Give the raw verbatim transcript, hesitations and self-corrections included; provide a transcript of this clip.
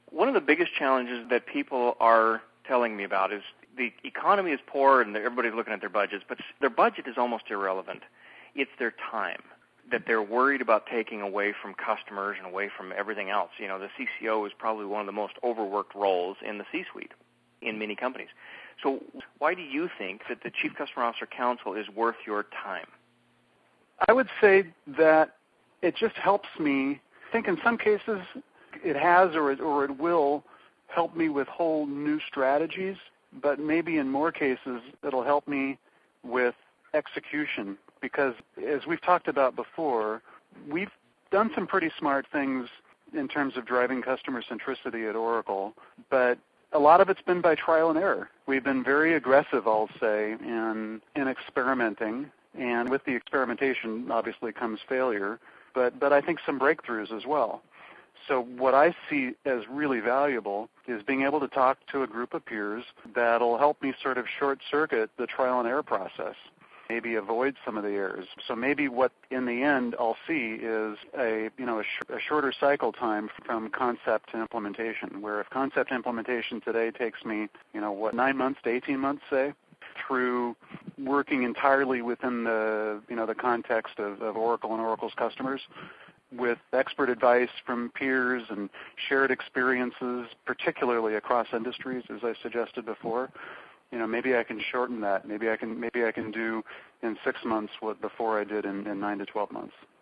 One of the biggest challenges that people are telling me about is the economy is poor and everybody's looking at their budgets, but their budget is almost irrelevant. It's their time that they're worried about taking away from customers and away from everything else. You know, the C C O is probably one of the most overworked roles in the C-suite in many companies. So why do you think that the Chief Customer Officer Council is worth your time? I would say that it just helps me. I think in some cases it has or it, or it will help me with whole new strategies, but maybe in more cases it'll help me with execution, because as we've talked about before, we've done some pretty smart things in terms of driving customer centricity at Oracle, but a lot of it's been by trial and error. We've been very aggressive, I'll say, in, in experimenting, and with the experimentation obviously comes failure, but, but I think some breakthroughs as well. So what I see as really valuable is being able to talk to a group of peers that'll help me sort of short-circuit the trial and error process, maybe avoid some of the errors. So maybe what in the end I'll see is a you know a, sh- a shorter cycle time from concept to implementation, where if concept implementation today takes me, you know, what, nine months to eighteen months, say, through working entirely within the you know the context of, of Oracle and Oracle's customers, with expert advice from peers and shared experiences, particularly across industries, as I suggested before. You know, maybe I can shorten that. Maybe I can maybe I can do in six months what before I did in, in nine to twelve months.